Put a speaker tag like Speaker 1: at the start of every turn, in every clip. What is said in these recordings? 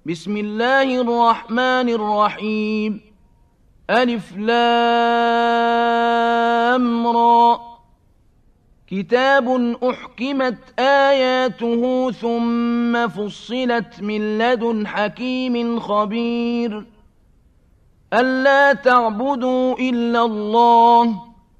Speaker 1: بسم الله الرحمن الرحيم. ألف لام را. كتاب أحكمت آياته ثم فصلت من لدن حكيم خبير. ألا تعبدوا إلا الله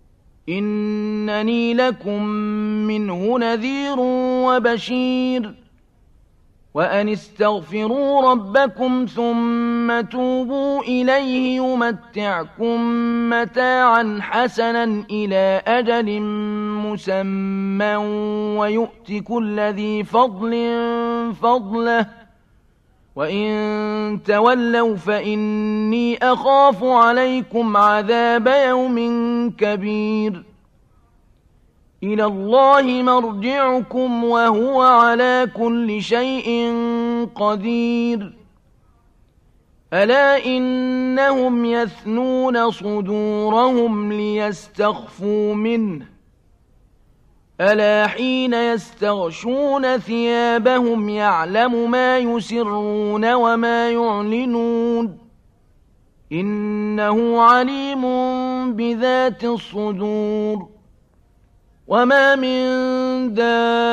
Speaker 1: إنني لكم منه نذير وبشير. وأن استغفروا ربكم ثم توبوا إليه يمتعكم متاعا حسنا إلى أجل مسمى ويؤت كل ذي فضل فضله وإن تولوا فإني أخاف عليكم عذاب يوم كبير. إلى الله مرجعكم وهو على كل شيء قدير. ألا إنهم يثنون صدورهم ليستخفوا منه ألا حين يستغشون ثيابهم يعلم ما يسرون وما يعلنون إنه عليم بذات الصدور. وما من دابة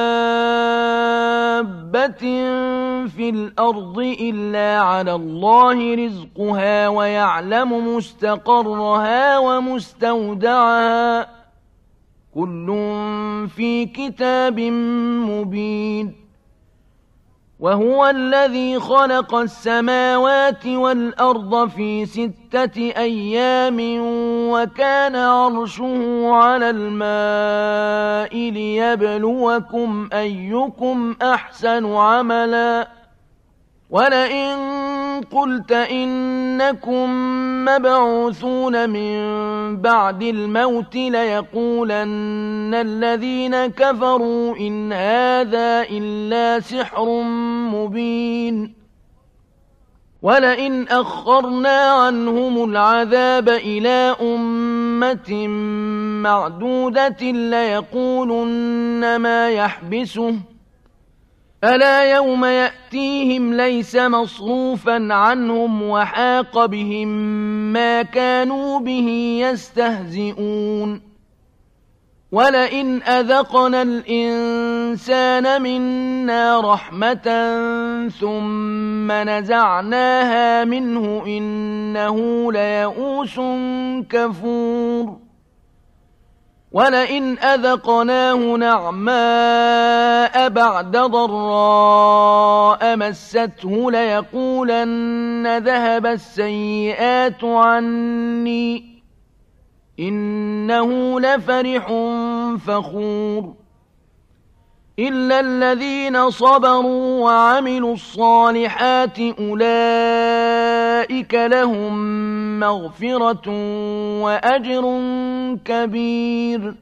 Speaker 1: في الأرض إلا على الله رزقها ويعلم مستقرها ومستودعها كل في كتاب مبين. وهو الذي خلق السماوات والأرض في 6 أيام وكان عرشه على الماء ليبلوكم أيكم أحسن عملا. ولئن قلت إنكم مبعوثون من بعد الموت ليقولن الذين كفروا إن هذا إلا سحر مبين. ولئن أخرنا عنهم العذاب إلى أمة معدودة ليقولن ما يحبسه ألا يوم يأتيهم ليس مصروفا عنهم وحاق بهم ما كانوا به يستهزئون. ولئن أذقنا الإنسان منا رحمة ثم نزعناها منه إنه ليئوس كفور. ولئن أذقناه نعماء بعد ضراء مسته ليقولن ذهب السيئات عني إنه لفرح فخور. إلا الذين صبروا وعملوا الصالحات أولئك لهم مغفرة وأجر كبير.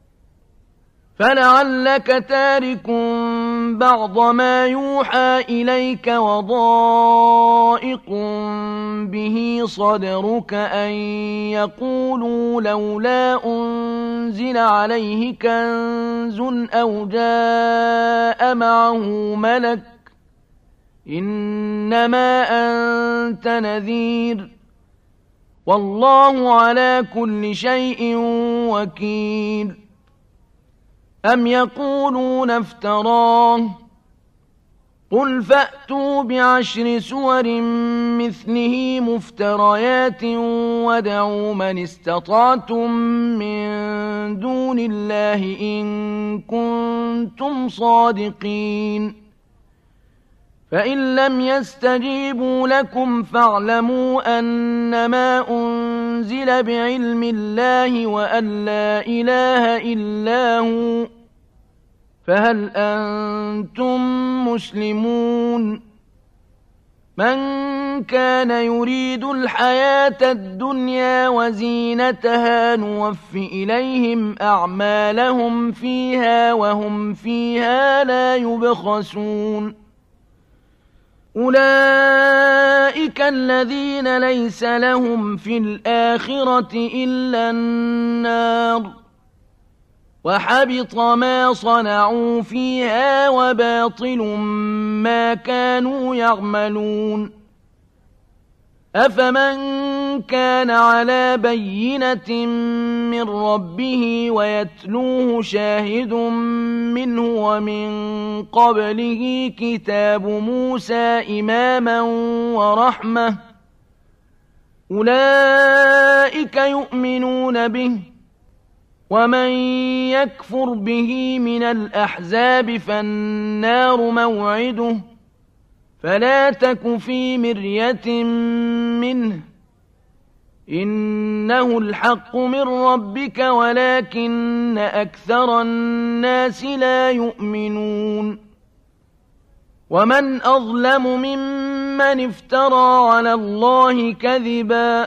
Speaker 1: فلعلك تارك بعض ما يوحى إليك وضائق به صدرك أن يقولوا لولا أنزل عليه كنز أو جاء معه ملك إنما أنت نذير والله على كل شيء وكيل. أم يقولون افتراه قل فأتوا ب10 سور مثله مفتريات وادعوا من استطعتم من دون الله إن كنتم صادقين. فإن لم يستجيبوا لكم فاعلموا أنما أنزل بعلم الله وأن لا إله إلا هو فهل أنتم مسلمون. من كان يريد الحياة الدنيا وزينتها نوف إليهم أعمالهم فيها وهم فيها لا يبخسون. أولئك الذين ليس لهم في الآخرة إلا النار وحبط ما صنعوا فيها وباطل ما كانوا يعملون أفمن كان على بينة من ربه ويتلوه شاهد منه ومن قبله كتاب موسى إماما ورحمة أولئك يؤمنون به ومن يكفر به من الأحزاب فالنار موعده فلا تك في مرية منه إنه الحق من ربك ولكن أكثر الناس لا يؤمنون ومن أظلم ممن افترى على الله كذبا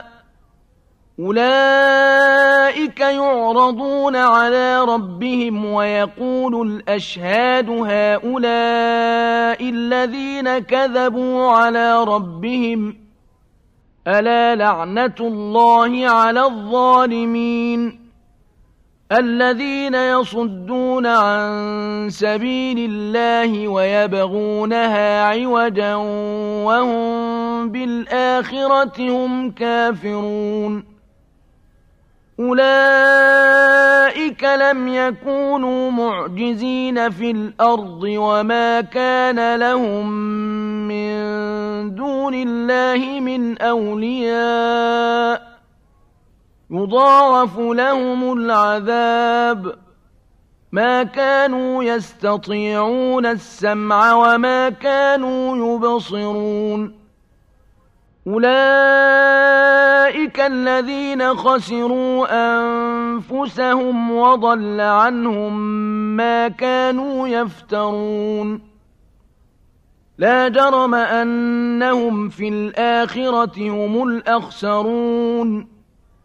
Speaker 1: أولئك يعرضون على ربهم ويقول الأشهاد هؤلاء الذين كذبوا على ربهم ألا لعنة الله على الظالمين الذين يصدون عن سبيل الله ويبغونها عوجا وهم بالآخرة هم كافرون أولئك لم يكونوا معجزين في الأرض وما كان لهم من دون الله من أولياء يضاعف لهم العذاب ما كانوا يستطيعون السمع وما كانوا يبصرون أولئك الذين خسروا أنفسهم وضل عنهم ما كانوا يفترون لا جرم أنهم في الآخرة هم الأخسرون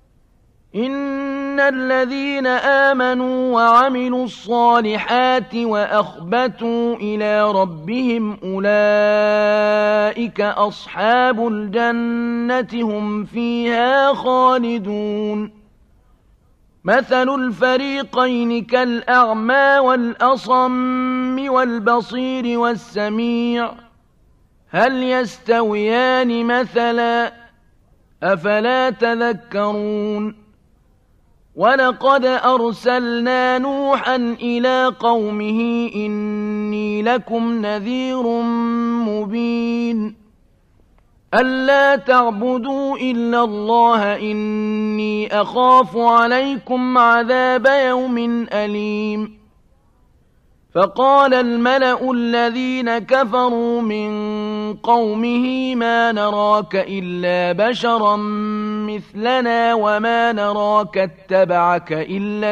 Speaker 1: إن الذين آمنوا وعملوا الصالحات وأخبتوا إلى ربهم أولئك أصحاب الجنة هم فيها خالدون مثل الفريقين كالأعمى والأصم والبصير والسميع هل يستويان مثلا أفلا تذكرون ولقد أرسلنا نوحا إلى قومه إني لكم نذير مبين ألا تعبدوا إلا الله إني أخاف عليكم عذاب يوم أليم فقال الملأ الذين كفروا من قومه ما نراك إلا بشرا مثلنا وما نراك اتبعك إلا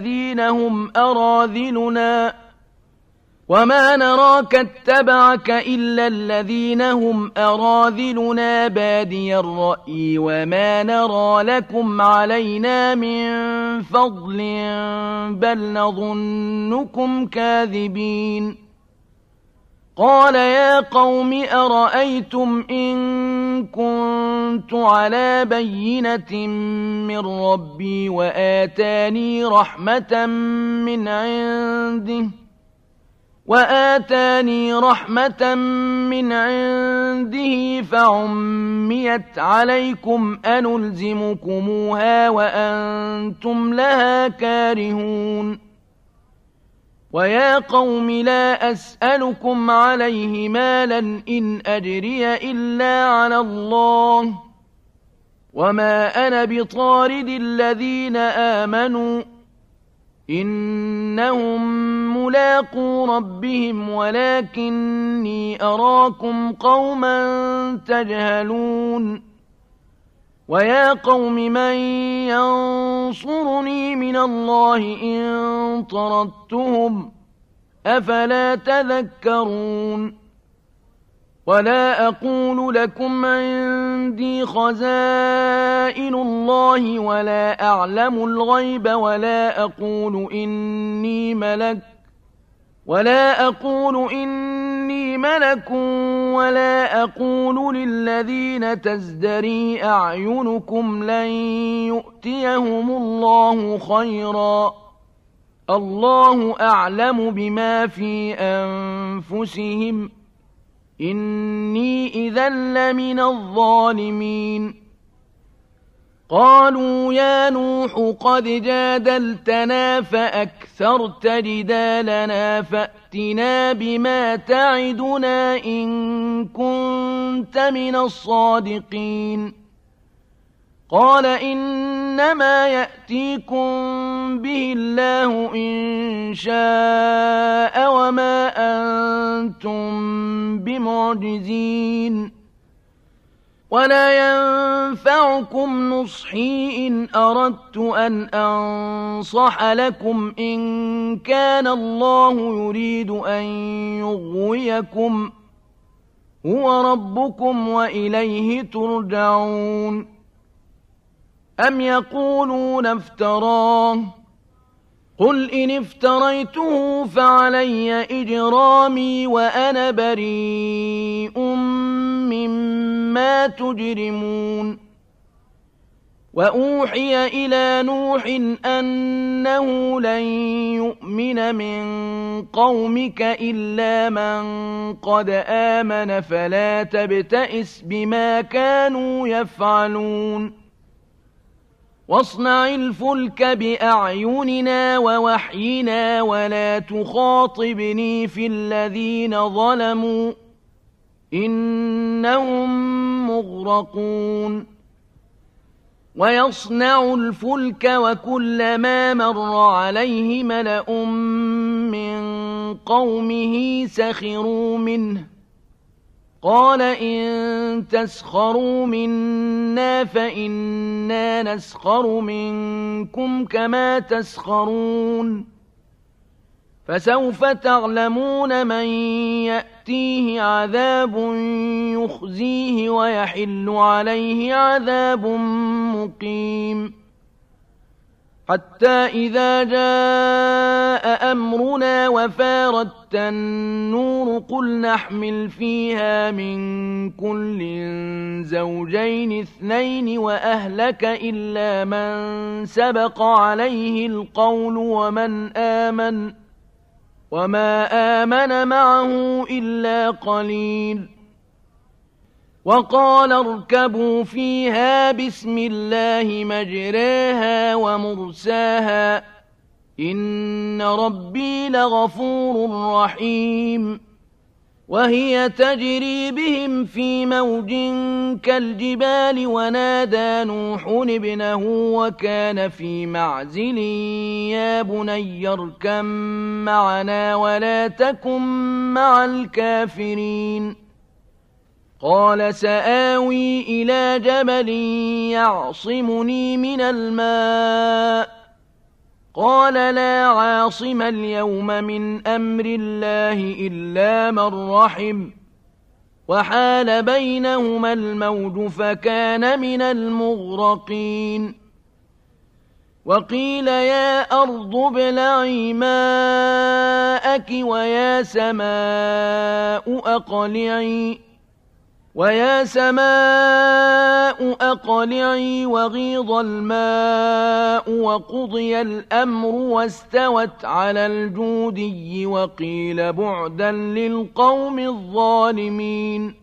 Speaker 1: الذين هم أراذلنا بادي الرأي وما نرى لكم علينا من فضل بل نظنكم كاذبين قال يا قوم أرأيتم إن كنت على بينة من ربي وآتاني رحمة من عنده فعميت عليكم أنلزمكموها وأنتم لها كارهون ويا قوم لا أسألكم عليه مالا إن أجري إلا على الله وما أنا بطارد الذين آمنوا إنهم ملاقو ربهم ولكني أراكم قوما تجهلون ويا قوم من ينصرني من الله إن طردتهم أفلا تذكرون ولا أقول لكم عندي خزائن الله ولا أعلم الغيب ولا أقول إني ملك ولا أقول للذين تزدري أعينكم لن يؤتيهم الله خيرا الله أعلم بما في أنفسهم إني إذا لمن الظالمين قالوا يا نوح قد جادلتنا فأكثرت جدالنا فأتنا بما تعدنا إن كنت من الصادقين قال إنما يأتيكم به الله إن شاء وما أنتم بمعجزين ولا ينفعكم نصحي إن أردت أن أنصح لكم إن كان الله يريد أن يغويكم هو ربكم وإليه ترجعون أم يقولون افتراه قل إن افتريته فعلي إجرامي وأنا بريء مما تجرمون وأوحي إلى نوح أنه لن يؤمن من قومك إلا من قد آمن فلا تبتئس بما كانوا يفعلون واصنع الفلك بأعيننا ووحينا ولا تخاطبني في الذين ظلموا إنهم مغرقون ويصنع الفلك وكلما مر عليه ملأ من قومه سخروا منه قال إن تسخروا منا فإنا نسخر منكم كما تسخرون فسوف تعلمون من يأتيه عذاب يخزيه ويحل عليه عذاب مقيم حتى إذا جاء أمرنا وفارت النور قل نحمل فيها من كل زوجين اثنين وأهلك إلا من سبق عليه القول وما آمن معه إلا قليل وقال اركبوا فيها بسم الله مجراها ومرساها إن ربي لغفور رحيم وهي تجري بهم في موج كالجبال ونادى نوح ابنه وكان في معزل يا بني اركب معنا ولا تكن مع الكافرين قال سآوي إلى جبل يعصمني من الماء قال لا عاصم اليوم من أمر الله إلا من رحم وحال بينهما الموج فكان من المغرقين وقيل يا أرض ابلعي ماءك ويا سماء أقلعي وغيض الماء وقضي الأمر واستوت على الجودي وقيل بعدا للقوم الظالمين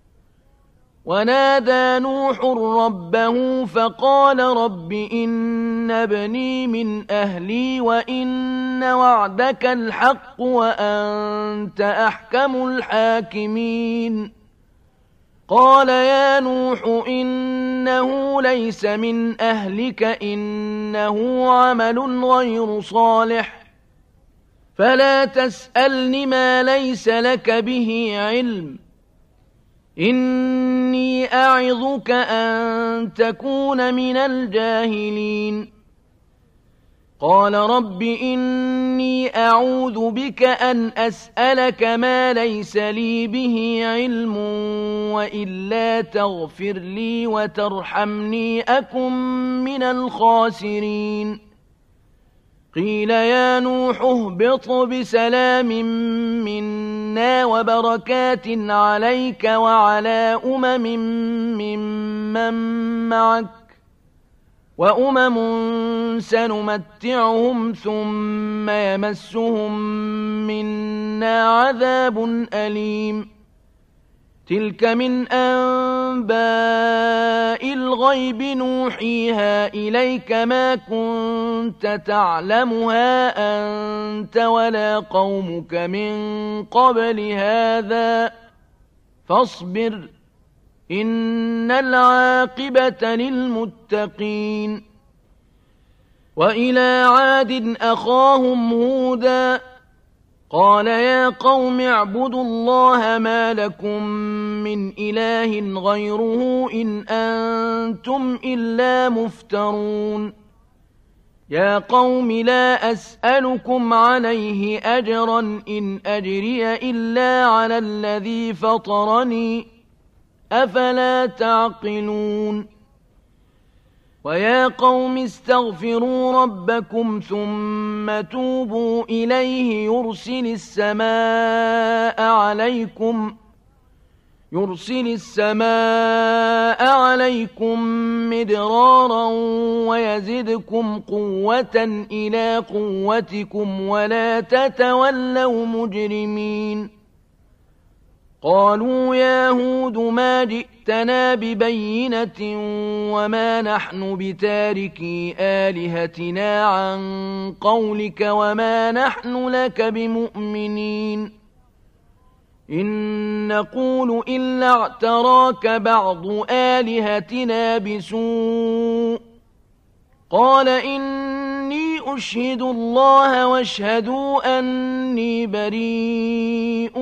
Speaker 1: ونادى نوح ربه فقال رب إن ابني من أهلي وإن وعدك الحق وأنت أحكم الحاكمين قال يا نوح إنه ليس من أهلك إنه عمل غير صالح فلا تسألني ما ليس لك به علم إني أعظك أن تكون من الجاهلين قال رب إني أعوذ بك أن أسألك ما ليس لي به علم وإلا تغفر لي وترحمني أكن من الخاسرين قيل يا نوح اهبط بسلام منا وبركات عليك وعلى أمم ممن معك وأمم سنمتعهم ثم يمسهم منا عذاب أليم تلك من أنباء الغيب نوحيها إليك ما كنت تعلمها أنت ولا قومك من قبل هذا فاصبر إن العاقبة للمتقين وإلى عاد أخاهم هودا قال يا قوم اعبدوا الله ما لكم من إله غيره إن أنتم إلا مفترون يا قوم لا أسألكم عليه أجرا إن أجري إلا على الذي فطرني أفلا تعقلون ويا قوم استغفروا ربكم ثم توبوا إليه يرسل السماء عليكم مدرارا ويزدكم قوة إلى قوتكم ولا تتولوا مجرمين قالوا يا هود ما جئتنا ببينة وما نحن بتاركي آلهتنا عن قولك وما نحن لك بمؤمنين إن نقول إلا اعتراك بعض آلهتنا بسوء قال إني أشهد الله واشهدوا أني بريء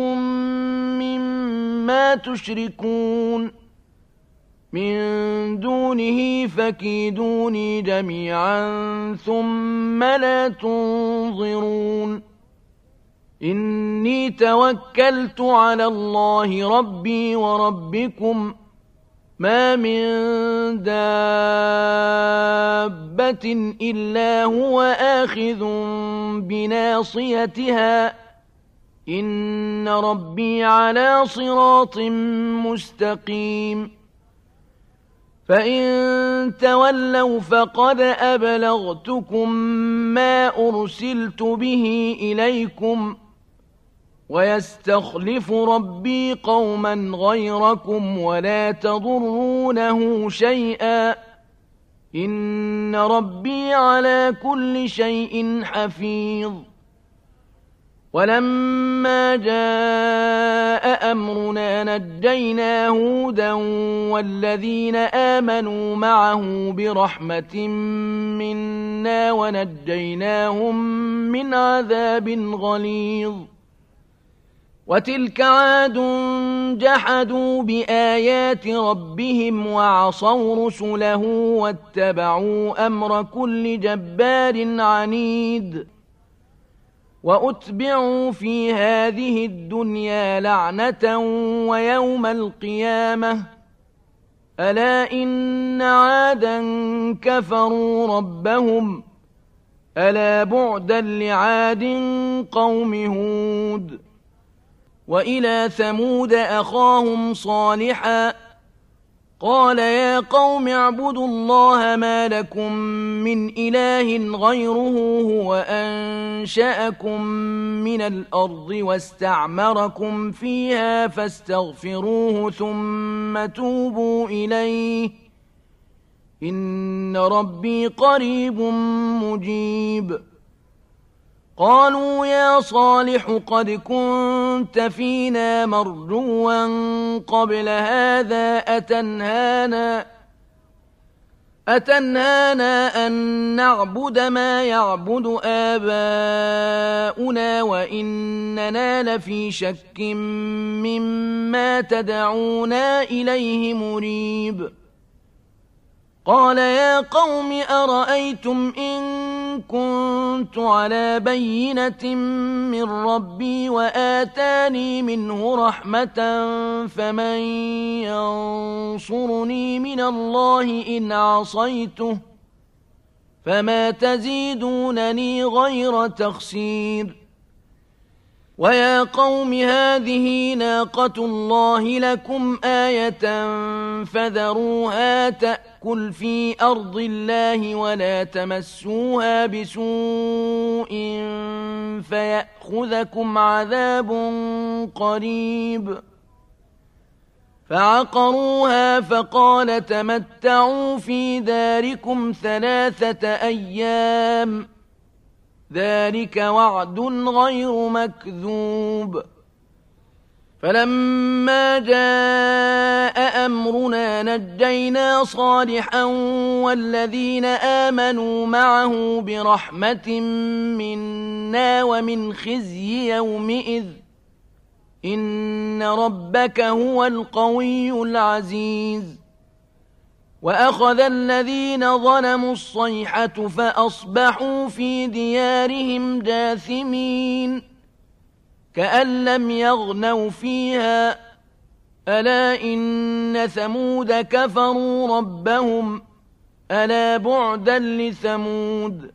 Speaker 1: مما تشركون من دونه فكيدوني جميعا ثم لا تنظرون إني توكلت على الله ربي وربكم ما من دابة إلا هو آخذ بناصيتها إن ربي على صراط مستقيم فإن تولوا فقد أبلغتكم ما أرسلت به إليكم ويستخلف ربي قوما غيركم ولا تضرونه شيئا إن ربي على كل شيء حفيظ ولما جاء أمرنا نجينا هودا والذين آمنوا معه برحمة منا ونجيناهم من عذاب غليظ وتلك عاد جحدوا بآيات ربهم وعصوا رسله واتبعوا أمر كل جبار عنيد وأتبعوا في هذه الدنيا لعنة ويوم القيامة ألا إن عادا كفروا ربهم ألا بعدا لعاد قوم هود وإلى ثمود أخاهم صالحا قال يا قوم اعبدوا الله ما لكم من إله غيره هو أنشأكم من الأرض واستعمركم فيها فاستغفروه ثم توبوا إليه إن ربي قريب مجيب قالوا يا صالح قد كنت فينا مرجوا قبل هذا أتنهانا أن نعبد ما يعبد آباؤنا وإننا لفي شك مما تدعونا إليه مريب قال يا قوم أرأيتم إن كنت على بينة من ربي وآتاني منه رحمة فمن ينصرني من الله إن عصيته فما تزيدونني غير تخسير ويا قوم هذه ناقة الله لكم آية فذروها تأكل في أرض الله ولا تمسوها بسوء فيأخذكم عذاب قريب. فعقروها فقال تمتعوا في داركم 3 أيام ذلك وعد غير مكذوب. فلما جاء أمرنا نجينا صالحا والذين آمنوا معه برحمة منا ومن خزي يومئذ إن ربك هو القوي العزيز. وأخذ الذين ظلموا الصيحة فأصبحوا في ديارهم جاثمين كأن لم يغنوا فيها ألا إن ثمود كفروا ربهم ألا بعدا لثمود.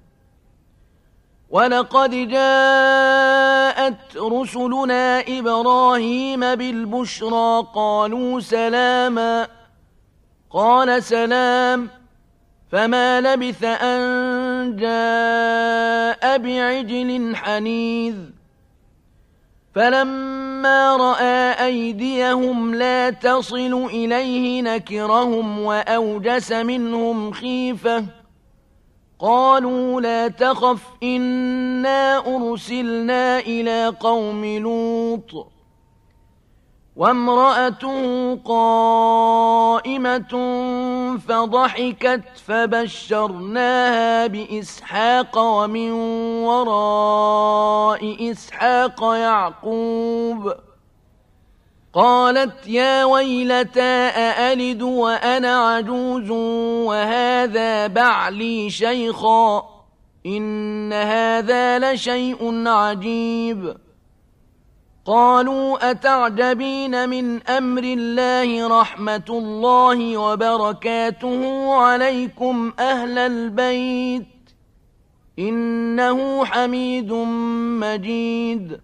Speaker 1: ولقد جاءت رسلنا إبراهيم بالبشرى قالوا سلاما قال سلام فما لبث أن جاء بعجل حنيذ. فلما رأى أيديهم لا تصل إليه نكرهم وأوجس منهم خيفة قالوا لا تخف إنا أرسلنا إلى قوم لوط وامرأته قائمة فضحكت فبشرناها بإسحاق ومن وراء إسحاق يعقوب. قالت يا ويلتى أألد وأنا عجوز وهذا بعلي شيخا إن هذا لشيء عجيب. قالوا أتعجبين من أمر الله رحمة الله وبركاته عليكم أهل البيت إنه حميد مجيد.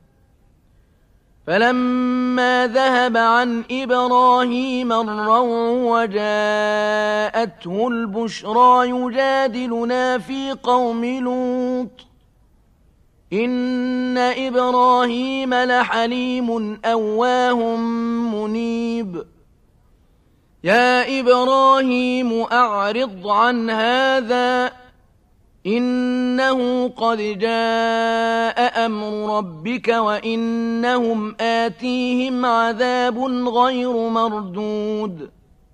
Speaker 1: فلما ذهب عن إبراهيم الروع وجاءته البشرى يجادلنا في قوم لوط إن إبراهيم لحليم أواه منيب. يا إبراهيم أعرض عن هذا إنه قد جاء أمر ربك وإنهم آتيهم عذاب غير مردود.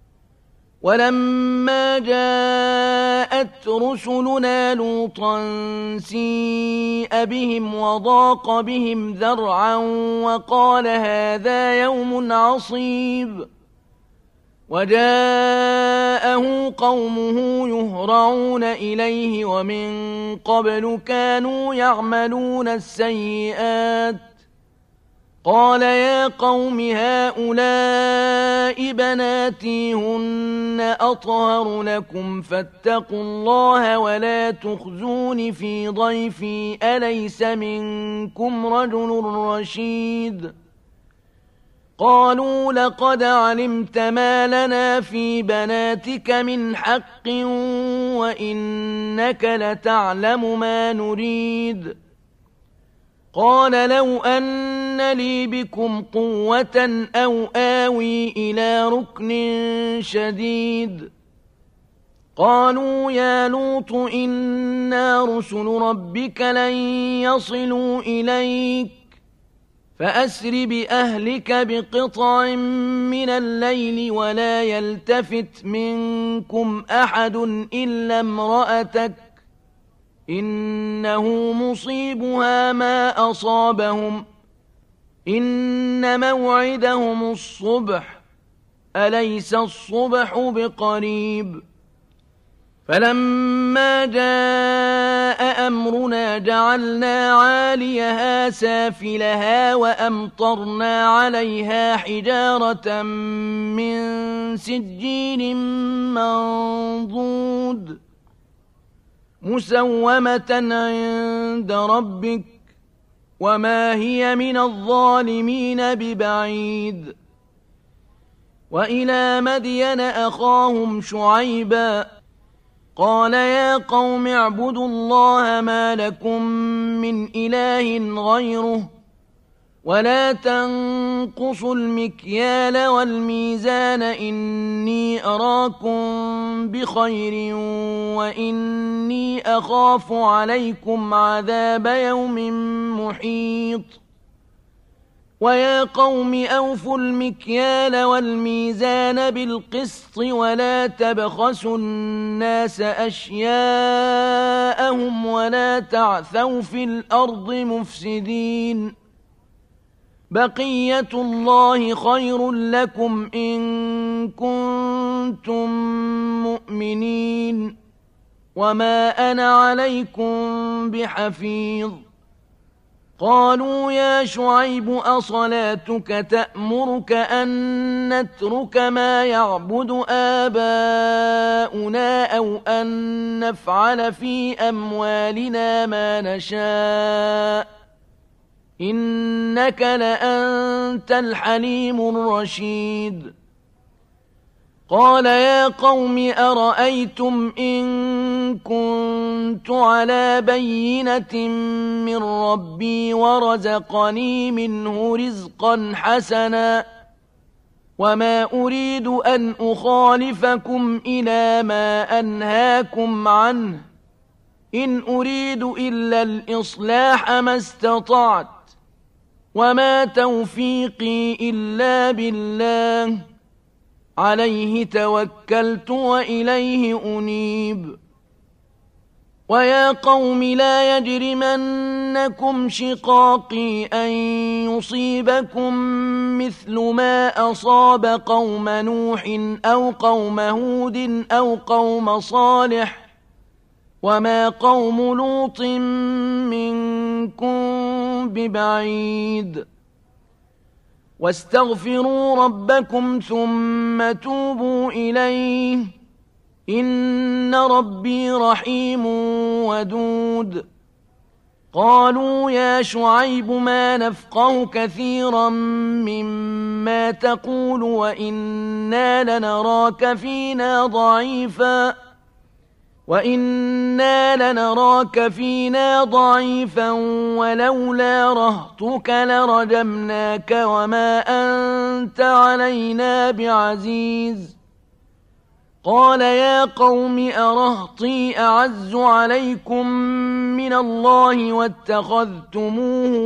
Speaker 1: ولما جاءت رسلنا لوطا سيء بهم وضاق بهم ذرعا وقال هذا يوم عصيب. وجاءه قومه يهرعون إليه ومن قبل كانوا يعملون السيئات قال يا قوم هؤلاء بناتي هن أطهر لكم فاتقوا الله ولا تخزون في ضيفي أليس منكم رجل رشيد. قالوا لقد علمت ما لنا في بناتك من حق وإنك لتعلم ما نريد. قال لو أن لي بكم قوة أو آوي إلى ركن شديد. قالوا يا لوط إنا رسل ربك لن يصلوا إليك فأسر بأهلك بقطع من الليل ولا يلتفت منكم أحد إلا امرأتك إنه مصيبها ما أصابهم إن موعدهم الصبح أليس الصبح بقريب. فلما جاء أمرنا جعلنا عاليها سافلها وأمطرنا عليها حجارة من سجيل منضود مسومة عند ربك وما هي من الظالمين ببعيد. وإلى مدين أخاهم شعيبا قال يا قوم اعبدوا الله ما لكم من إله غيره ولا تنقصوا المكيال والميزان إني أراكم بخير وإني أخاف عليكم عذاب يوم محيط. ويا قوم أوفوا المكيال والميزان بالقسط ولا تبخسوا الناس أشياءهم ولا تعثوا في الأرض مفسدين. بقية الله خير لكم إن كنتم مؤمنين وما أنا عليكم بحفيظ. قالوا يا شعيب أصلاتك تأمرك أن نترك ما يعبد آباؤنا أو أن نفعل في أموالنا ما نشاء إنك لأنت الحليم الرشيد. قال يا قوم أرأيتم إن كنت على بينة من ربي ورزقني منه رزقا حسنا وما أريد أن أخالفكم إلى ما أنهاكم عنه إن أريد إلا الإصلاح ما استطعت وما توفيقي إلا بالله عليه توكلت وإليه أنيب. ويا قوم لا يجرمنكم شقاقي أن يصيبكم مثل ما أصاب قوم نوح أو قوم هود أو قوم صالح وما قوم لوط منكم ببعيد. واستغفروا ربكم ثم توبوا إليه إن ربي رحيم ودود. قالوا يا شعيب ما نفقه كثيرا مما تقول وإنا لنراك فينا ضعيفا ولولا رهطك لرجمناك وما أنت علينا بعزيز. قال يا قوم أرهطي أعز عليكم من الله واتخذتموه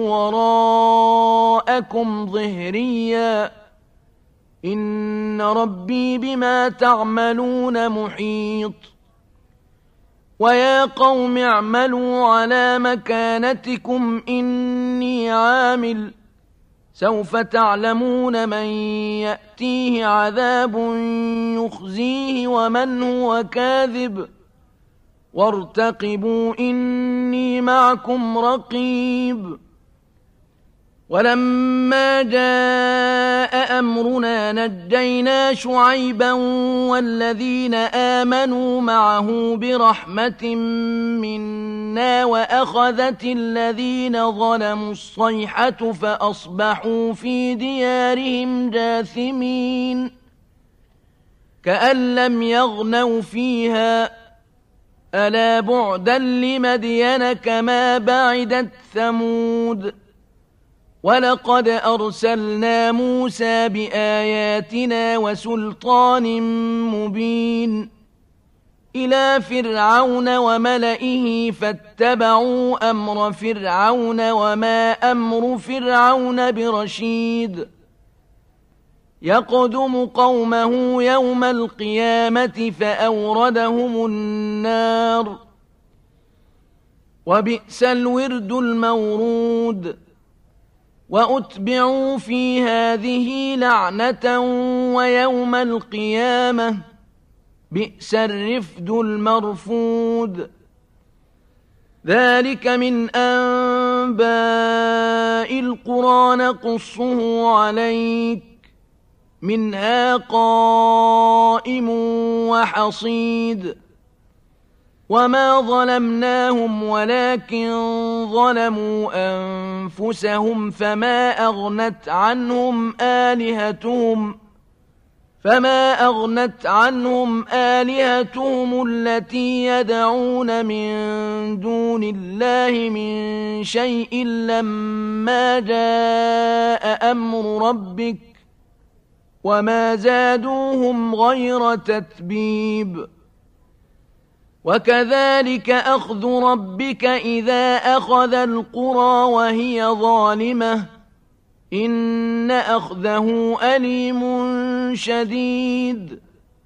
Speaker 1: وراءكم ظهريا إن ربي بما تعملون محيط. ويا قوم اعملوا على مكانتكم إني عامل سوف تعلمون من يأتيه عذاب يخزيه ومن هو كاذب وارتقبوا إني معكم رقيب. ولما جاء أمرنا نجينا شعيبا والذين آمنوا معه برحمة منا وأخذت الذين ظلموا الصيحة فأصبحوا في ديارهم جاثمين كأن لم يغنوا فيها ألا بعدا لمدين كما بعدت ثمود. ولقد أرسلنا موسى بآياتنا وسلطان مبين إلى فرعون وملئه فاتبعوا أمر فرعون وما أمر فرعون برشيد. يقدم قومه يوم القيامة فأوردهم النار وبئس الورد المورود. وأتبعوا في هذه لعنة ويوم القيامة بئس الرفد المرفود. ذلك من أنباء القرى نقصه عليك منها قائم وحصيد. وما ظلمناهم ولكن ظلموا أنفسهم فما أغنت عنهم آلهتهم التي يدعون من دون الله من شيء لما جاء أمر ربك وما زادوهم غير تتبيب وكذلك أخذ ربك إذا أخذ القرى وهي ظالمة إن أخذه أليم شديد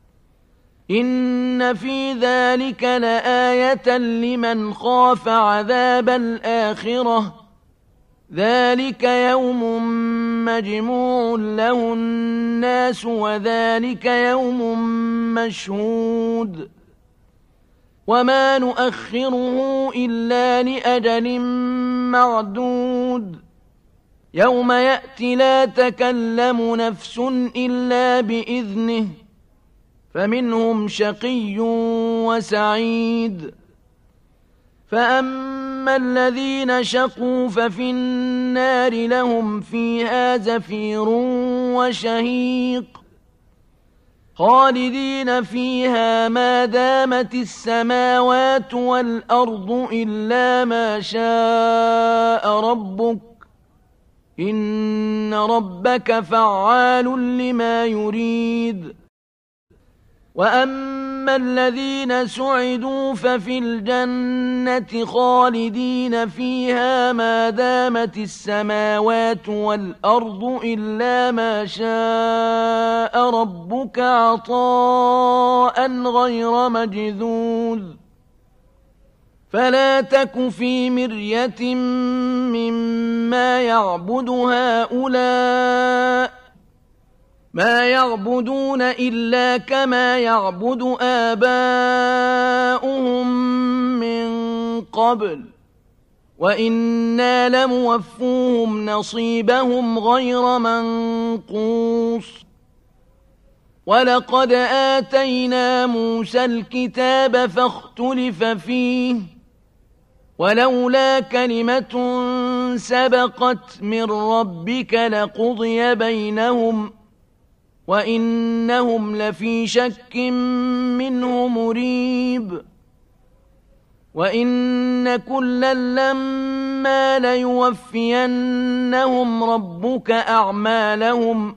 Speaker 1: إن في ذلك لآية لمن خاف عذاب الآخرة ذلك يوم مجموع له الناس وذلك يوم مشهود وما نؤخره إلا لأجل معدود يوم يأتي لا تكلم نفس إلا بإذنه فمنهم شقي وسعيد فأما الذين شقوا ففي النار لهم فيها زفير وشهيق خالدين فيها ما دامت السماوات والأرض إلا ما شاء ربك إن ربك فعال لما يريد وأما الذين سعدوا ففي الجنة خالدين فيها ما دامت السماوات والأرض إلا ما شاء ربك عطاء غير مجذوذ فلا تك في مرية مما يعبد هؤلاء ما يعبدون إلا كما يعبد آباؤهم من قبل وإنا لموفوهم نصيبهم غير منقوص ولقد آتينا موسى الكتاب فاختلف فيه ولولا كلمة سبقت من ربك لقضي بينهم وإنهم لفي شك منه مريب وإن كلا لما ليوفينهم ربك أعمالهم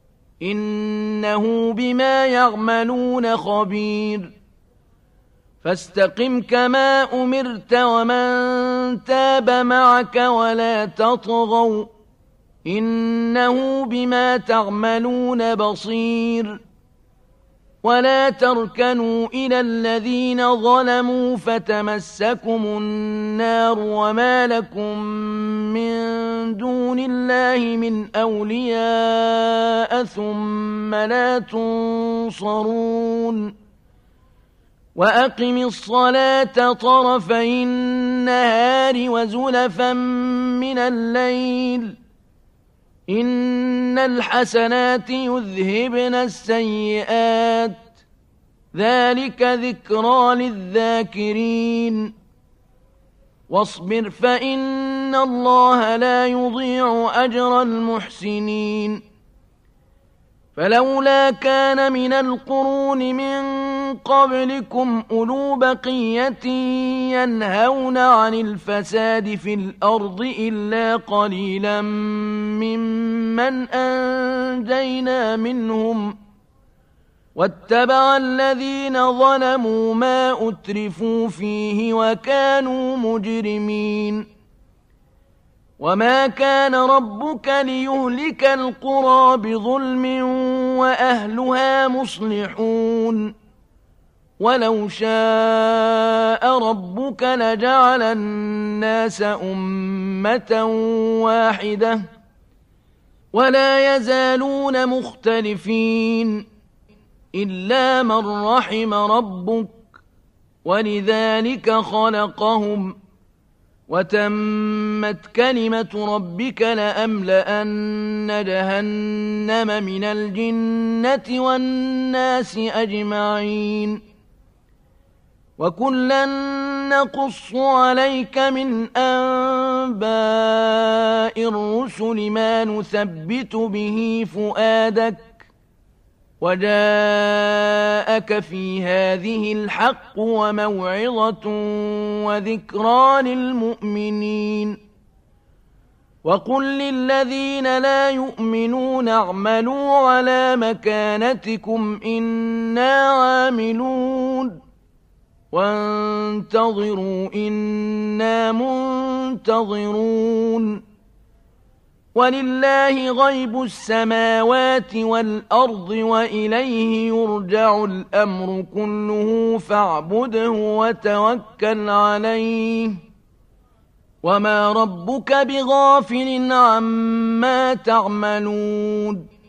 Speaker 1: إنه بما يعملون خبير فاستقم كما أمرت ومن تاب معك ولا تطغوا إنه بما تعملون بصير ولا تركنوا إلى الذين ظلموا فتمسكم النار وما لكم من دون الله من أولياء ثم لا تنصرون وأقم الصلاة طرفي النهار وزلفا من الليل إن الحسنات يذهبن السيئات ذلك ذكرى للذاكرين واصبر فإن الله لا يضيع أجر المحسنين فلولا كان من القرون من قبلكم أولو بقية ينهون عن الفساد في الأرض إلا قليلا ممن أنجينا منهم واتبع الذين ظلموا ما أترفوا فيه وكانوا مجرمين وما كان ربك ليهلك القرى بظلم وأهلها مصلحون ولو شاء ربك لجعل الناس أمة واحدة ولا يزالون مختلفين إلا من رحم ربك ولذلك خلقهم وتمت كلمة ربك لأملأن جهنم من الجنة والناس أجمعين وكلا نقص عليك من أنباء الرسل ما نثبت به فؤادك وجاءك في هذه الحق وموعظة وذكرى للمؤمنين وقل للذين لا يؤمنون اعملوا على مكانتكم إنا عاملون وانتظروا إنا منتظرون ولله غيب السماوات والأرض وإليه يرجع الأمر كله فاعبده وتوكل عليه وما ربك بغافل عما تعملون